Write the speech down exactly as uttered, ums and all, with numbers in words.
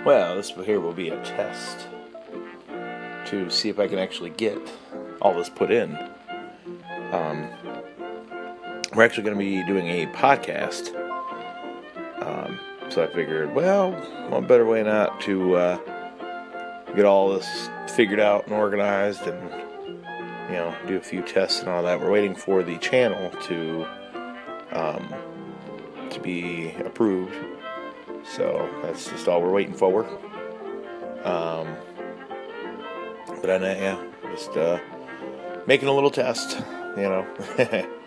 Well, this here will be a test to see if I can actually get all this put in. Um, we're actually going to be doing a podcast. Um, so I figured, well, what better way not to uh, get all this figured out and organized and, you know, do a few tests and all that. We're waiting for the channel to um, to be approved. So that's just all we're waiting for. Um, but I know, yeah, just uh, making a little test, you know.